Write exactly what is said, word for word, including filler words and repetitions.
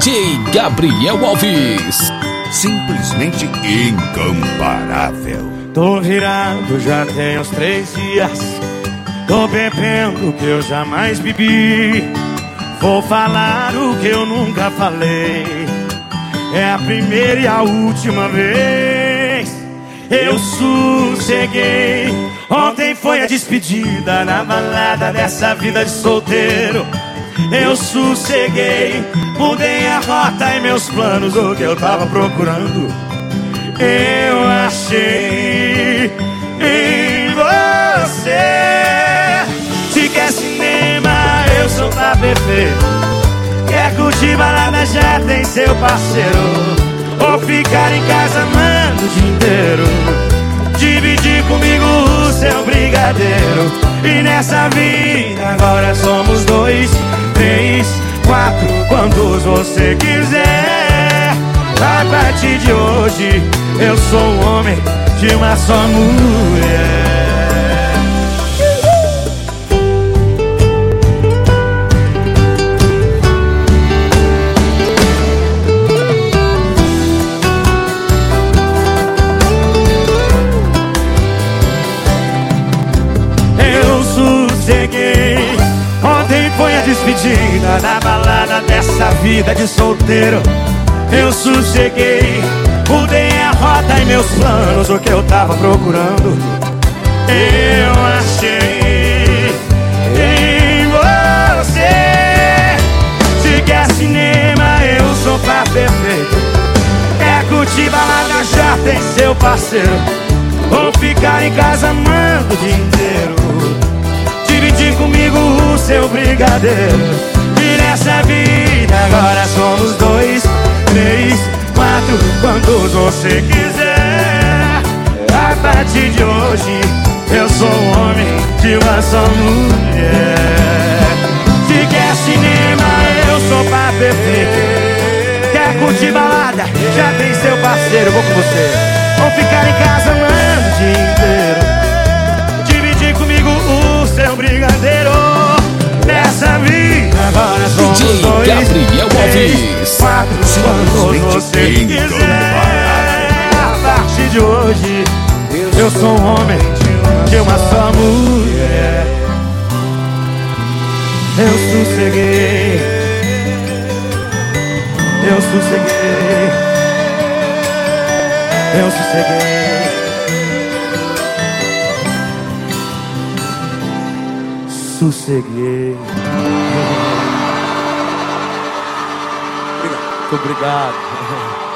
J Gabriel Alves. Simplesmente incomparável. Tô virado já tem uns três dias. Tô bebendo o que eu jamais bebi. Vou falar o que eu nunca falei. É a primeira e a última vez. Eu sosseguei. Ontem foi a despedida na balada dessa vida de solteiro. Eu sosseguei. Mudei a rota e meus planos, o que eu tava procurando eu achei em você. Se quer cinema, eu sou pra perfeito. Quer curtir balada, já tem seu parceiro. Ou ficar em casa amando o dia inteiro. Dividir comigo o seu brigadeiro. E nessa vida agora somos dois, três, quatro, quantos você quiser. A partir de hoje eu sou um homem de uma só mulher. Eu sosseguei. Ontem foi a despedida da balada dessa vida de solteiro. Eu sosseguei. Mudei a rota e meus planos, o que eu tava procurando eu achei em você. Se quer cinema, eu sou pra perfeito. Quer curtir balada, já tem seu parceiro. Ou ficar em casa amando o dia inteiro. Dividir comigo o seu brigadeiro. E nessa vida agora somos dois, três, quatro, quantos você quiser. A partir de hoje eu sou um homem de uma só mulher. Se quer cinema, eu sou pra perfeito. Quer curtir balada, já tem seu parceiro, vou com você. Ou ficar em casa amando o dia inteiro. Dividir comigo o seu brigadeiro. Nessa vida agora somos D J dois, Gabriel três, Alves. quatro, quantos você quiser. A partir de hoje eu sou um homem de uma só mulher. Eu sosseguei. Eu sosseguei. Eu sosseguei. Sosseguei. Muito obrigado.